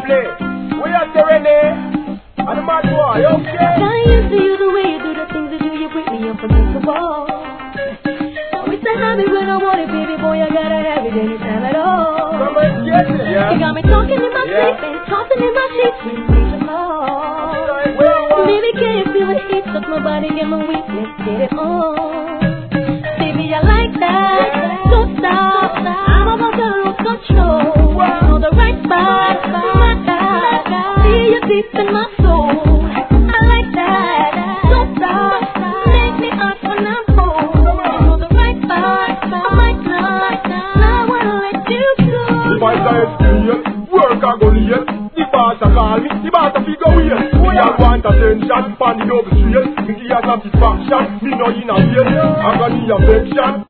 play. We are Renee. And the mad boy, okay? I used to you the way you do the things you do, you break me unforgettable. Now it's a habit when I want it, baby boy, I gotta have it anytime at all. Come and get it, yeah. You got me talking in my sleep and tossing in my sheets when you need some more. Baby, can you feel the heat? Touch my body, get my weak, let's get it on. Baby, I like that. Don't stop. I'm about to lose control. On the right spot, my God. See you deep in my soul. I like that. Don't stop. Make me hot when I'm cold. On the right spot, my God. I wanna let you go. The boys are experience, work and go late. The boss a call me, the boss a figure weird. We all want attention, pan the double straight. Me give you satisfaction, me no in a way. I'm gonna need affection.